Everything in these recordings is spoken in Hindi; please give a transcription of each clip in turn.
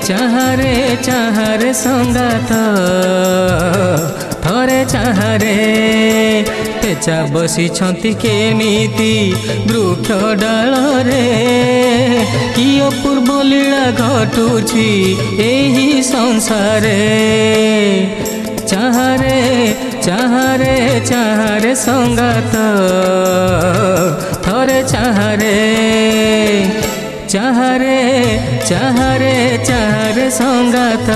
चाहारे संगात थरे चाहारे तेजा बसी केमिति वृक्ष डाल रे कि अपूर्व लीला घटुछि एही संसारे चाहारे संगात थरे चाहारे संगात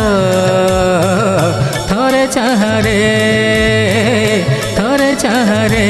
थरे चाहारे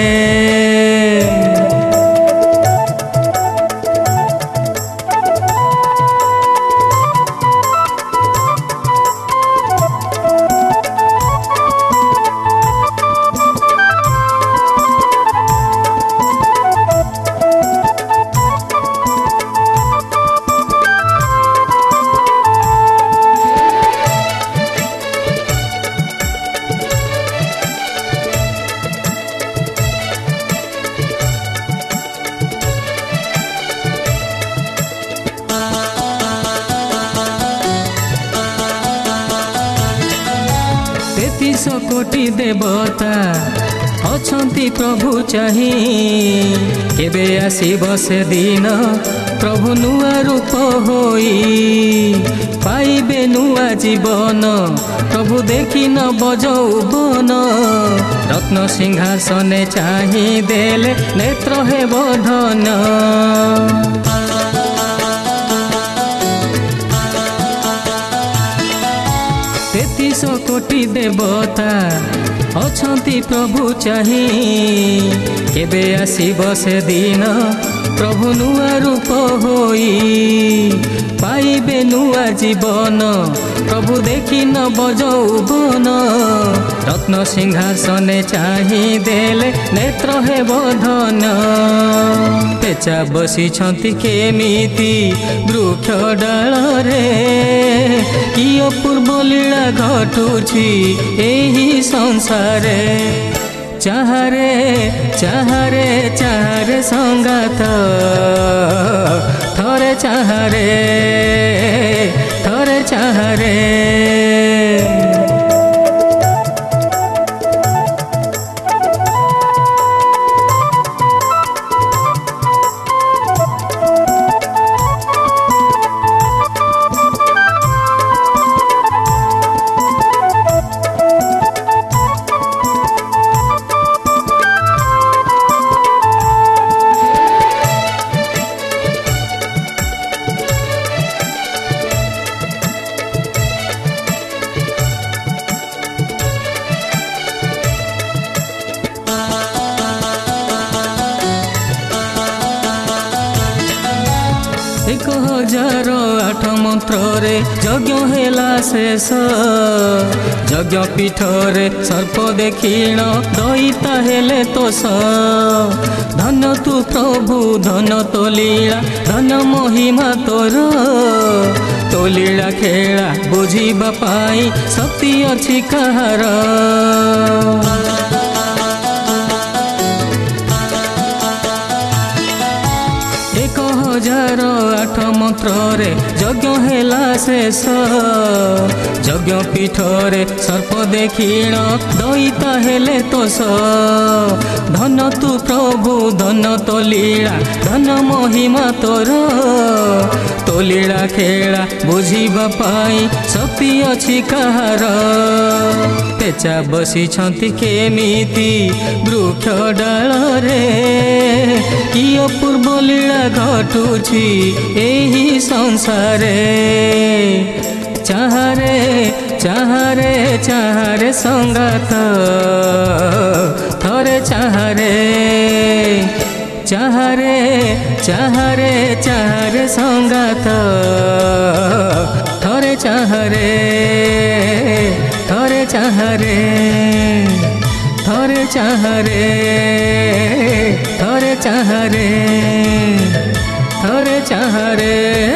कोटि देवता अछंती प्रभु चाही केबे आसीब से दिन प्रभु नुआ रूप होई पाइबे नुआ जीवन प्रभु देखी न बजौबन रत्न सिंहासने चाही देले नेत्र हे बधन कोटि देवता अछंती प्रभु चाही केबे आसीब से दिन प्रभु नुआ रूप होई पाइबे नुआ जीवन प्रभु देखी न बजौबन रत्न सिंहासने चाही देले नेत्र हे बधन तेजा बसी केमिति वृक्ष डाल रे कि अपूर्व लीला घटुछि एही संसारे चाहारे संगात थरे चाहारे एक 1008 मंत्रे यज्ञ हेला शेष यज्ञ पीठरे सर्प देखिण दईता हेले तोष धन्य तू प्रभु धन तो लीला धन महिमा तोर तो लीला खेला बुझिबा पाई शक्ति अछि कहार 1008 मंत्रे यज्ञ हेला शेष यज्ञ पीठरे सर्प देखिण दईता हेले तोष धन तू प्रभु धन तो लीला धन महिमा तोर तो लीला खेला बुझिबा पाई शक्ति अछि कहार तेजा बसी केमिति वृक्ष डाल रे कि अपूर्व लीला घटुछि एही संसारे चाहारे संगात थरे चाहारे संगात थरे चाहारे चाहारे